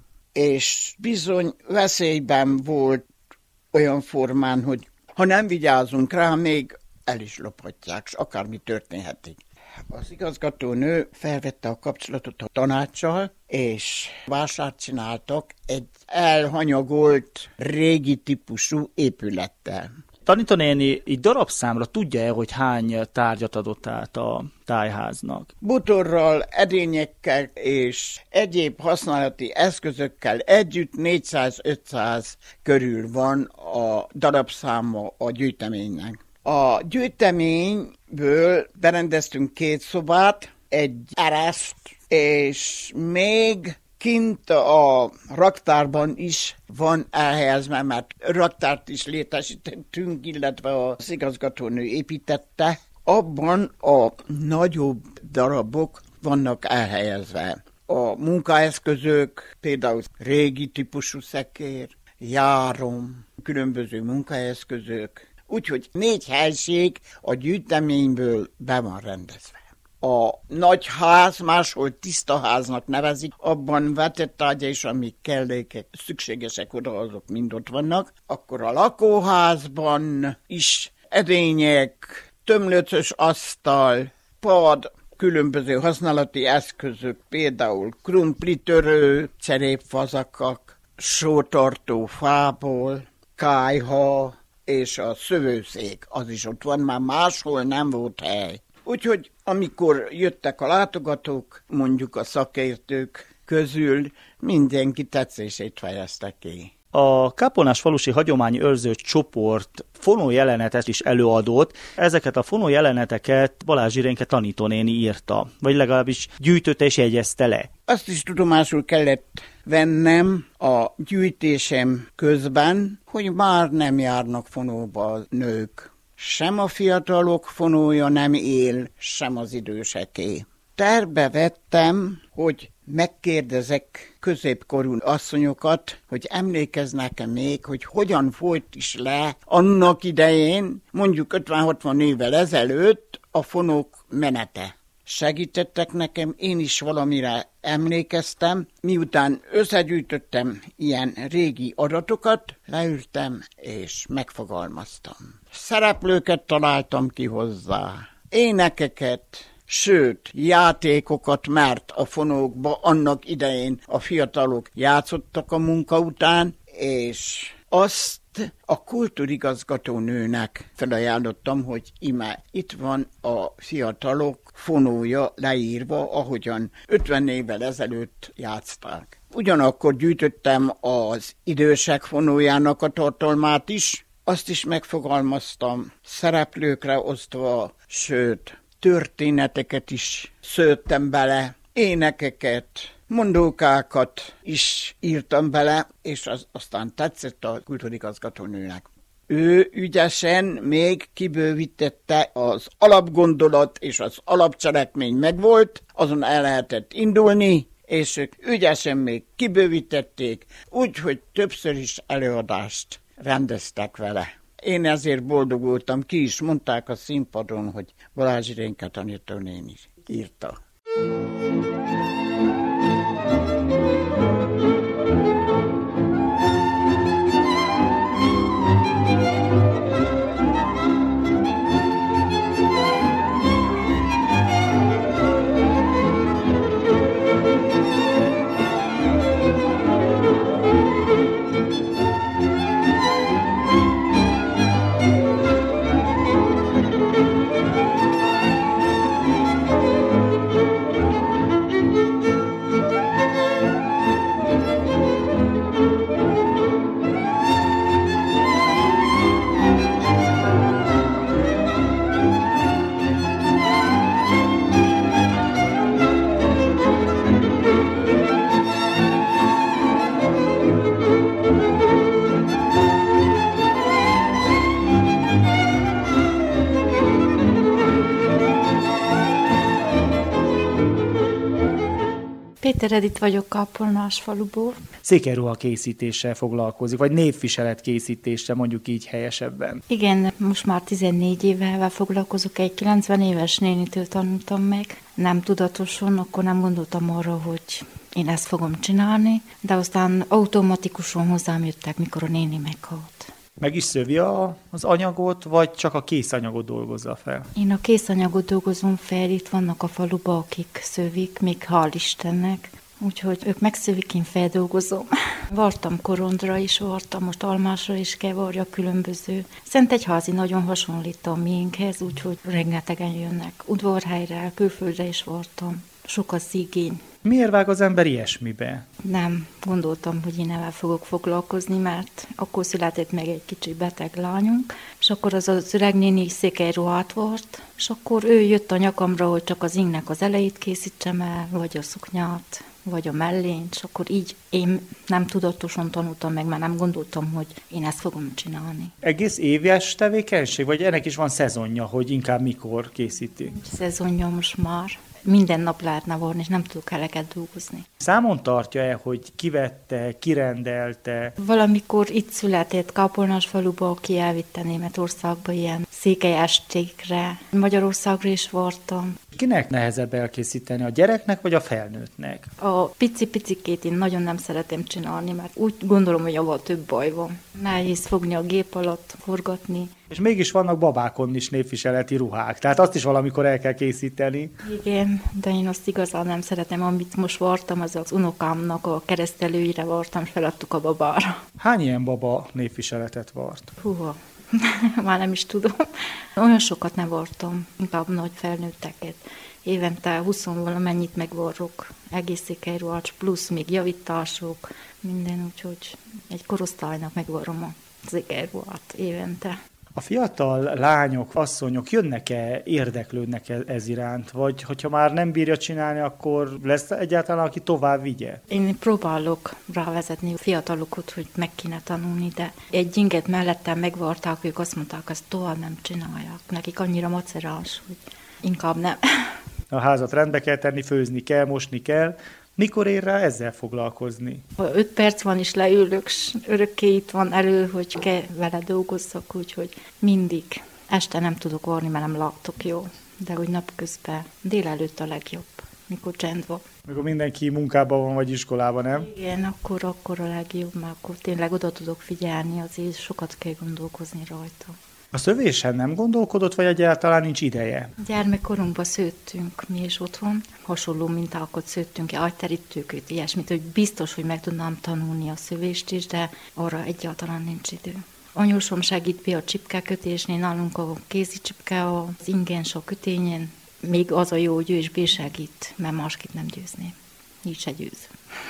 és bizony veszélyben volt olyan formán, hogy ha nem vigyázunk rá, még el is lophatják, és akármi történhetik. Az igazgatónő felvette a kapcsolatot a tanácssal, és vásárt csináltak egy elhanyagolt, régi típusú épülettel. Tanítónéni így darabszámra tudja-e, hogy hány tárgyat adott át a tájháznak? Bútorral, edényekkel és egyéb használati eszközökkel együtt négyszáz-ötszáz körül van a darabszáma a gyűjteménynek. A gyűjteményből berendeztünk két szobát, egy ereszt, és még kint a raktárban is van elhelyezve, mert raktárt is létesítettünk, illetve az igazgatónő építette. Abban a nagyobb darabok vannak elhelyezve. A munkaeszközök, például régi típusú szekér, járom, különböző munkaeszközök. Úgyhogy négy helység a gyűjteményből be van rendezve. A nagy ház, máshol tiszta háznak nevezik, abban vetett ágya és amik kellékek szükségesek oda, azok mind ott vannak. Akkor a lakóházban is edények, tömlöcös asztal, pad, különböző használati eszközök, például krumplitörő, cserépfazakak, sótartó fából, kályha és a szövőszék, az is ott van, már máshol nem volt hely. Úgyhogy amikor jöttek a látogatók, mondjuk a szakértők közül, mindenki tetszését fejezte ki. A Kápolnás falusi hagyományőrző csoport fonójelenetet is előadott. Ezeket a fonójeleneteket Balázs Irénke tanítónéni írta, vagy legalábbis gyűjtötte és jegyezte le. Azt is tudomásul kellett vennem a gyűjtésem közben, hogy már nem járnak fonóba a nők. Sem a fiatalok fonója nem él, sem az időseké. Tervbe vettem, hogy megkérdezek középkorú asszonyokat, hogy emlékeznek-e még, hogy hogyan folyt is le annak idején, mondjuk ötven-hatvan évvel ezelőtt a fonók menete. Segítettek nekem, én is valamire emlékeztem, miután összegyűjtöttem ilyen régi adatokat, leültem és megfogalmaztam. Szereplőket találtam ki hozzá, énekeket, sőt, játékokat, mert a fonókba annak idején a fiatalok játszottak a munka után, és azt a kultúrigazgatónőnek felajánlottam, hogy ime, itt van a fiatalok fonója leírva, ahogyan ötven évvel ezelőtt játszták. Ugyanakkor gyűjtöttem az idősek fonójának a tartalmát is, azt is megfogalmaztam, szereplőkre osztva, sőt, történeteket is szőttem bele, énekeket, mondókákat is írtam bele, és az, aztán tetszett a kultúrigazgatónőnek. Ő ügyesen még kibővítette az alapgondolat, és az alapcselekmény megvolt, azon el lehetett indulni, és ők ügyesen még kibővítették, úgyhogy többször is előadást rendeztek vele. Én ezért boldogultam, ki is mondták a színpadon, hogy Balázs Irénke tanítónéni írta. Péter Edith vagyok Kápolnás faluból. Székelyruha készítéssel foglalkozik, vagy névviselet készítéssel, mondjuk így helyesebben. Igen, most már tizennégy éve foglalkozok, egy kilencven éves nénitől tanultam meg. Nem tudatosan, akkor nem gondoltam arra, hogy én ezt fogom csinálni, de aztán automatikusan hozzám jöttek, mikor a néni meghalt. Meg is szövi a, az anyagot, vagy csak a készanyagot dolgozza fel? Én a készanyagot dolgozom fel, itt vannak a faluban, akik szövik, még hál' Istennek. Úgyhogy ők megszövik, én feldolgozom. Vartam Korondra is, vartam, most Almásra is kell varja különböző. Szentegyházi nagyon hasonlít a miénkhez, úgyhogy rengetegen jönnek. Udvarhelyre, külföldre is vartam. Sok az igény. Miért vág az ember ilyesmibe? Nem, gondoltam, hogy én ezzel fogok foglalkozni, mert akkor született meg egy kicsi beteg lányunk, és akkor az az öreg néni székely ruhát vart, és akkor ő jött a nyakamra, hogy csak az ingnek az elejét készítsem el, vagy a szoknyát, vagy a mellényt, és akkor így én nem tudatosan tanultam meg, mert nem gondoltam, hogy én ezt fogom csinálni. Egész éves tevékenység, vagy ennek is van szezonja, hogy inkább mikor készíti? Szezonja most már. Minden nap lehetne varni, és nem tudok eleget dolgozni. Számon tartja-e, hogy kivette, kirendelte? Valamikor itt született Kápolnásfaluba, ki elvitte Németországba ilyen székelyestékre. Magyarországra is vartam. Kinek nehezebb elkészíteni, a gyereknek vagy a felnőttnek? A pici-picikét én nagyon nem szeretem csinálni, mert úgy gondolom, hogy avval több baj van. Nehéz fogni a gép alatt, forgatni. És mégis vannak babákon is népviseleti ruhák, tehát azt is valamikor el kell készíteni. Igen, de én azt igazán nem szeretem, amit most vartam, az az unokámnak a keresztelőire vartam, és feladtuk a babára. Hány ilyen baba népviseletet vart? Húha, már nem is tudom. Olyan sokat nem vartam, inkább nagy felnőtteket. Évente húszon valamennyit megvarrok, egész székelyruhát, plusz még javítások, minden, úgyhogy egy korosztálynak megvarrom a székelyruhát évente. A fiatal lányok, asszonyok jönnek-e, érdeklődnek ez iránt? Vagy hogyha már nem bírja csinálni, akkor lesz egyáltalán, aki tovább vigye? Én próbálok rávezetni a fiatalokat, hogy meg kéne tanulni, de egy inget mellettem megvarták, ők azt mondták, ezt tovább nem csinálják. Nekik annyira macerás, hogy inkább nem. A házat rendbe kell tenni, főzni kell, mosni kell. Mikor ér rá ezzel foglalkozni? Ha öt perc van is leülök, s örökké itt van elő, hogy kell vele dolgozzak, úgyhogy mindig. Este nem tudok varni, mert nem látok jó, de hogy napközben délelőtt a legjobb, mikor csend van. Mikor mindenki munkában van, vagy iskolában, nem? Igen, akkor, akkor a legjobb, mert akkor tényleg oda tudok figyelni, azért sokat kell gondolkozni rajta. A szövésen nem gondolkodott, vagy egyáltalán nincs ideje? Gyermekkorunkban szőttünk mi is otthon, hasonló mintákat szőttünk, agyterítőket, ilyesmit, hogy biztos, hogy meg tudnám tanulni a szövést is, de arra egyáltalán nincs idő. Anyósom segít be a csipkekötésnél, nálunk a kézi csipke az ingens a kötényen, még az a jó, hogy ő is besegít, mert másképp nem győzni. Így se győz.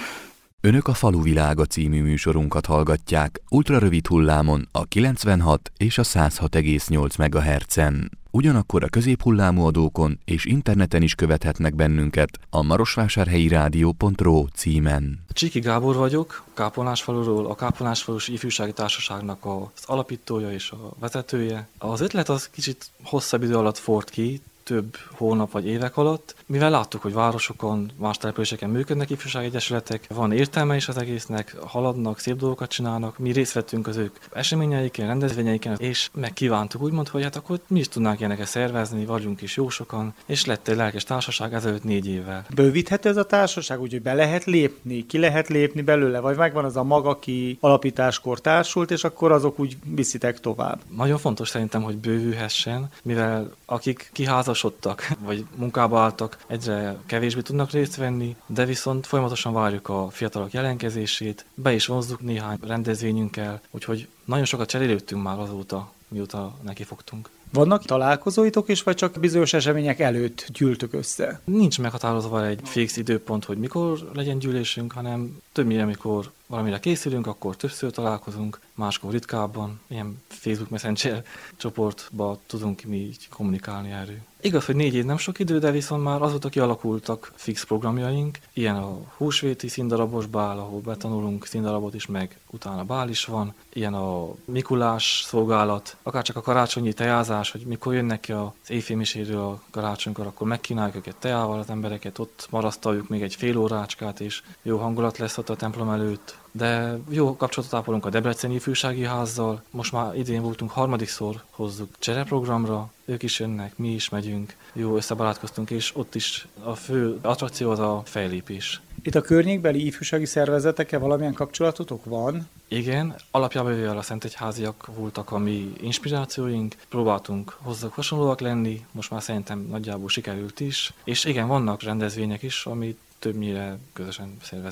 Önök a Faluvilága című műsorunkat hallgatják ultrarövid hullámon a kilencvenhat és a száz hat egész nyolc megahertzen. Ugyanakkor a középhullámú adókon és interneten is követhetnek bennünket a marosvásárhelyi rádió pont ro címen. Csíki Gábor vagyok, Kápolnásfaluról, a Kápolnásfalus Ifjúsági Társaságnak az alapítója és a vezetője. Az ötlet az kicsit hosszabb idő alatt fort ki, több hónap vagy évek alatt, mivel láttuk, hogy városokon, más településeken működnek ifjúsági egyesületek, van értelme is az egésznek, haladnak, szép dolgokat csinálnak, mi részt vettünk az ők eseményeiken, rendezvényeiken, és megkívántuk úgymond, hogy hát akkor mi is tudnánk ilyeneket szervezni, vagyunk is jó sokan, és lett egy lelkes társaság ezelőtt négy évvel. Bővíthető ez a társaság, úgyhogy be lehet lépni, ki lehet lépni belőle, vagy megvan az a maga, aki alapításkor társult, és akkor azok úgy viszitek tovább? Nagyon fontos szerintem, hogy bővülhessen, mivel akik kiházasodtak, vagy munkába álltak, egyre kevésbé tudnak részt venni, de viszont folyamatosan várjuk a fiatalok jelentkezését, be is vonzzuk néhány rendezvényünkkel, úgyhogy nagyon sokat cserélődtünk már azóta, mióta nekifogtunk. Vannak találkozóitok is, vagy csak bizonyos események előtt gyűltök össze? Nincs meghatározva egy fix időpont, hogy mikor legyen gyűlésünk, hanem többnyire, amikor valamire készülünk, akkor többször találkozunk, máskor ritkábban, ilyen Facebook Messenger csoportba tudunk mi így kommunikálni erről. Igaz, hogy négy év nem sok idő, de viszont már azóta kialakultak fix programjaink, ilyen a húsvéti színdarabos bál, ahol betanulunk színdarabot is, meg utána bál is van, ilyen a Mikulás szolgálat, akár csak a karácsonyi tejázás, hogy mikor jönnek ki az éjfélmiséről a karácsonykor, akkor megkínáljuk őket teával az embereket, ott marasztaljuk még egy fél órácskát, és jó hangulat lesz ott a templom előtt. De jó kapcsolatot ápolunk a Debreceni Ifjúsági Házzal, most már idén voltunk harmadikszor, hozzuk csereprogramra, ők is jönnek, mi is megyünk, jó összebarátkoztunk, és ott is a fő attrakció az a fejlépés. Itt a környékbeli ifjúsági szervezetekkel valamilyen kapcsolatotok van? Igen, alapjában véve a szentegyháziak voltak a mi inspirációink, próbáltunk hozzák hasonlóak lenni, most már szerintem nagyjából sikerült is, és igen, vannak rendezvények is, amit többnyire közösen szervezünk.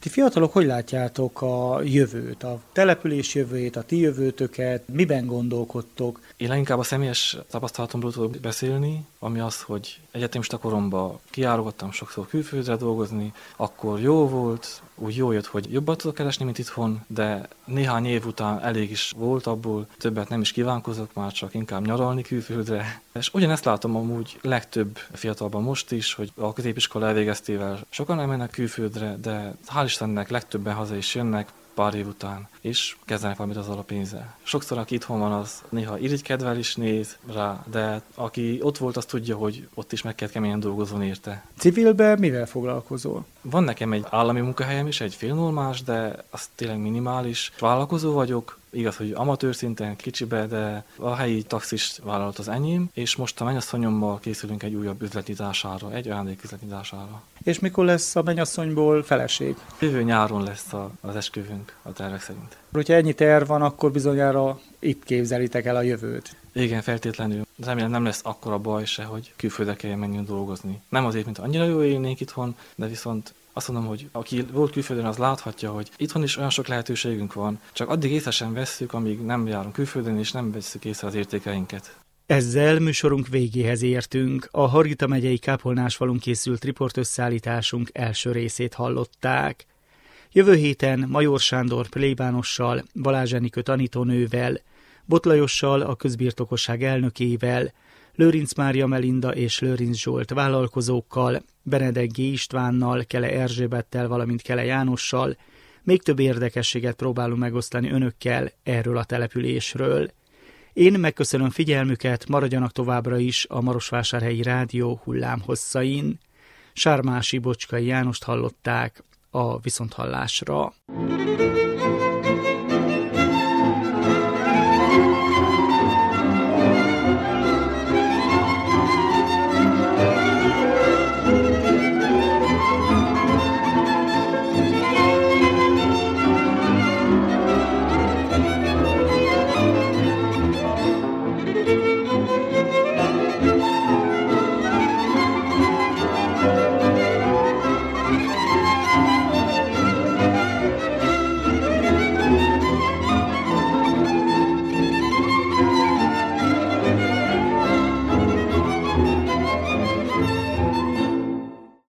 Ti fiatalok hogy látjátok a jövőt, a település jövőjét, a ti jövőtöket, miben gondolkodtok? Én leginkább a személyes tapasztalatomról tudok beszélni, ami az, hogy egyetemista koromban kijárogattam sokszor külföldre dolgozni, akkor jó volt, úgy jó jött, hogy jobban tudok keresni, mint itthon, de néhány év után elég is volt abból, többet nem is kívánkozok, már csak inkább nyaralni külföldre. És ugyanezt látom amúgy legtöbb fiatalban most is, hogy a középiskola elvégeztével sokan elmennek külföldre, de hál' Istennek legtöbben haza is jönnek pár év után, és kezdenek valamit azzal a pénzzel. Sokszor, aki itthon van, az néha irigykedvel is néz rá, de aki ott volt, az tudja, hogy ott is meg kell keményen dolgozni érte. Civilben mivel foglalkozol? Van nekem egy állami munkahelyem is, egy félnormás, de az tényleg minimális. Vállalkozó vagyok, igaz, hogy amatőr szinten, kicsibe, de a helyi taxis vállalat az enyém, és most a mennyasszonyommal készülünk egy újabb üzletnyitására, egy ajándéküzletnyitására. És mikor lesz a mennyasszonyból feleség? Jövő nyáron lesz a, az esküvünk a tervek szerint. Hogyha ennyi terv van, akkor bizonyára itt képzelitek el a jövőt. Igen, feltétlenül. Remélem nem lesz akkora baj se, hogy külföldre kelljen menjünk dolgozni. Nem azért, mint annyira jól élnénk itthon, de viszont azt mondom, hogy aki volt külföldön, az láthatja, hogy itthon is olyan sok lehetőségünk van, csak addig észre sem vesszük, amíg nem járunk külföldön, és nem vesszük észre az értékeinket. Ezzel műsorunk végéhez értünk. A Hargita megyei Kápolnásfalun készült riportösszállításunk első részét hallották. Jövő héten Major Sándor plébánossal, Balázs Enikő tanítónővel, Botlajossal, a közbirtokosság elnökével, Lőrinc Mária Melinda és Lőrinc Zsolt vállalkozókkal, Benedek G. Istvánnal, Kele Erzsébettel, valamint Kele Jánossal még több érdekességet próbálunk megosztani önökkel erről a településről. Én megköszönöm figyelmüket, maradjanak továbbra is a Marosvásárhelyi Rádió hullámhosszain. Sármási Bocskai Jánost hallották a viszonthallásra.